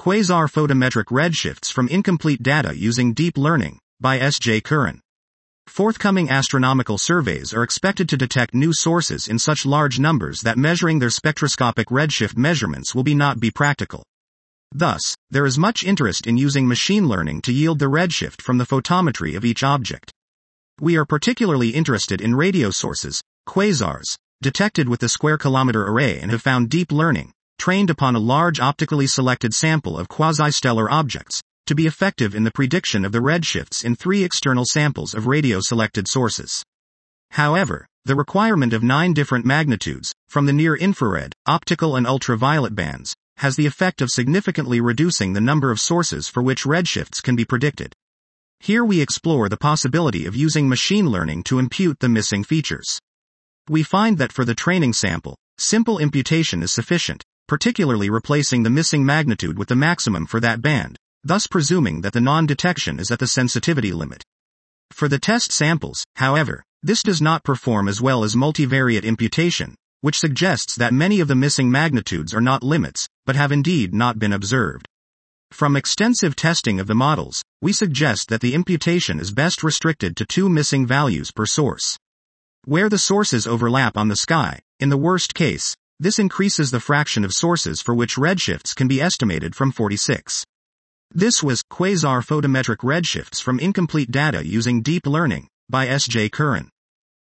Quasar photometric redshifts from incomplete data using deep learning, by S.J. Curran. Forthcoming astronomical surveys are expected to detect new sources in such large numbers that measuring their spectroscopic redshift measurements will not be practical. Thus, there is much interest in using machine learning to yield the redshift from the photometry of each object. We are particularly interested in radio sources, quasars, detected with the Square Kilometre Array, and have found deep learning, trained upon a large optically selected sample of quasi-stellar objects, to be effective in the prediction of the redshifts in 3 external samples of radio-selected sources. However, the requirement of 9 different magnitudes, from the near-infrared, optical and ultraviolet bands, has the effect of significantly reducing the number of sources for which redshifts can be predicted. Here we explore the possibility of using machine learning to impute the missing features. We find that for the training sample, simple imputation is sufficient, particularly replacing the missing magnitude with the maximum for that band, thus presuming that the non-detection is at the sensitivity limit. For the test samples, however, this does not perform as well as multivariate imputation, which suggests that many of the missing magnitudes are not limits, but have indeed not been observed. From extensive testing of the models, we suggest that the imputation is best restricted to 2 missing values per source. Where the sources overlap on the sky, in the worst case, this increases the fraction of sources for which redshifts can be estimated from 46. This was Quasar photometric redshifts from incomplete data using deep learning, by S.J. Curran.